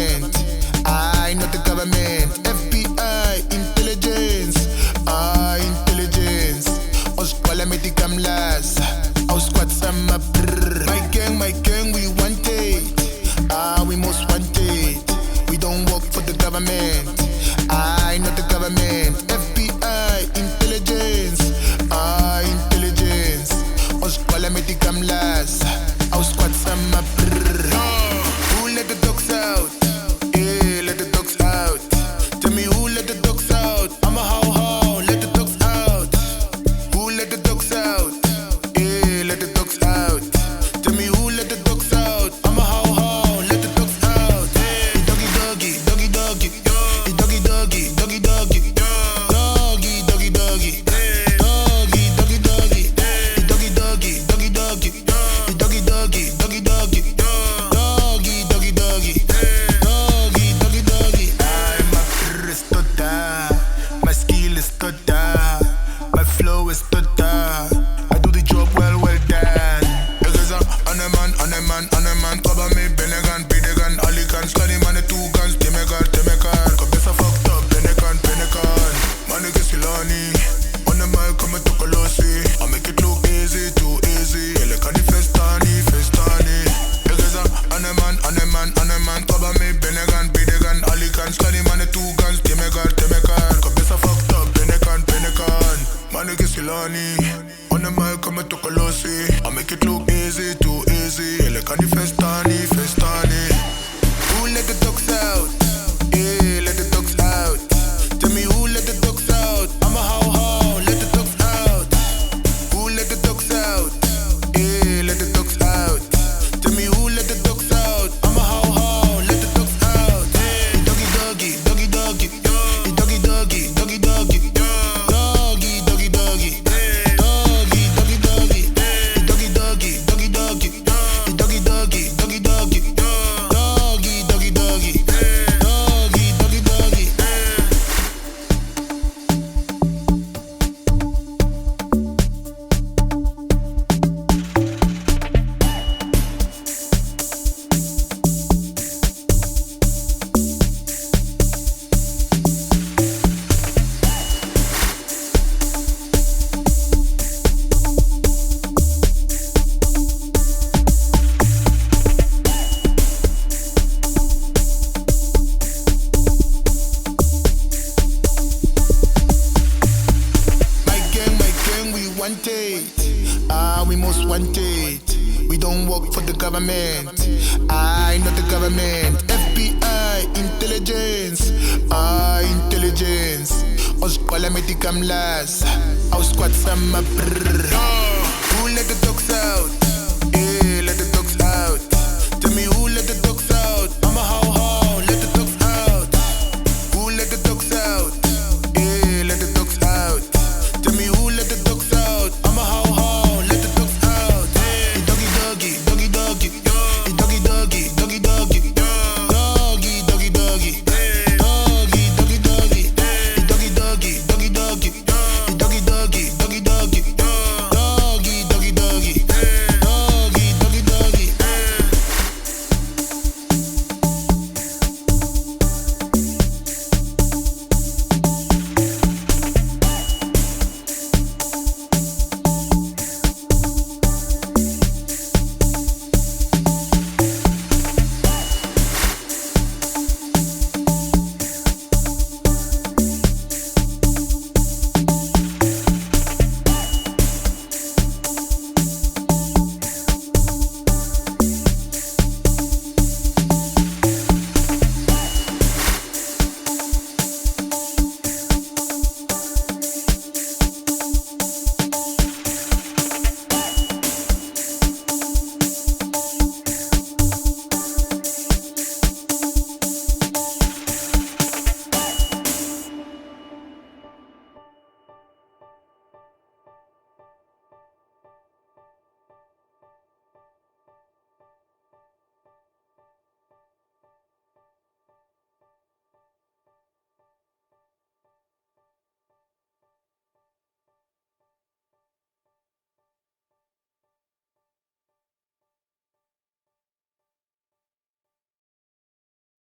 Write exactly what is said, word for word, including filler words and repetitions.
government. I not the government. F B I, intelligence. Ah, intelligence. Ons kwala met die kamlas. Ons squad sama brrr. My gang, my gang, we want it. Ah, we most want it. We don't work for the government. I not the government. F B I, intelligence. Ah, intelligence. Ons kwala met die kamlas. Ons squad sama brrr. Who let the dogs out? Yeah, let the dogs out. Tell me who let the dogs out? I'm a how how. Let the dogs out. Who let the dogs out? Yeah, let the dogs out. Tell me who let the dogs out? I'm a how how. Let the dogs out. Hey, doggy doggy, doggy doggy, hey, doggy doggy, doggy doggy, doggy doggy doggy, doggy doggy doggy, hey, doggy doggy, doggy doggy, hey, doggy doggy, doggy doggy, doggy doggy doggy, doggy doggy doggy. I'm a is toda, my skill is toda, my flow is toda. I do the job well, well done. Because I'm on a man, on a man, on a man. Cover me, Benegan, Benegan, Alican, Scully man, the two guns, Temegar, Temegar. Kabesa fucked up, Benegan, Benegan. Man, nigga Silani, on the mic, come to Colossi. I make it look easy, too easy. Elecani Festani, Festani. Because I'm on a man, on a man, on a man. Cover me, Benegan, Benegan, Alican, Scully man, the two guns, Temegar, Temegar. Kabesa fucked up, Benegan, Benegan. Man, nigga Silani, on the mic, come to Colossi. I make it look easy, too easy. Elecani Festani, Festani. Who let the dogs out? Yeah, let the dogs out. Tell me who let the dogs out? I'm a how how. Let the dogs out. Who let the dogs out? Yeah, let the dogs out. Tell me who let the dogs out? I'm a how how. Let the dogs out. Hey, doggy doggy, doggy doggy, hey, doggy doggy, doggy doggy, doggy doggy doggy, doggy doggy doggy, hey, doggy doggy, doggy doggy, hey, doggy doggy, doggy doggy, doggy doggy doggy, doggy doggy doggy. My gang, my gang, we want it. Ah, we most want it. We don't work for the government. I not the government. F B I, intelligence. Ah, intelligence. Ons kwala met die kamlas. Ons squad sama brrr.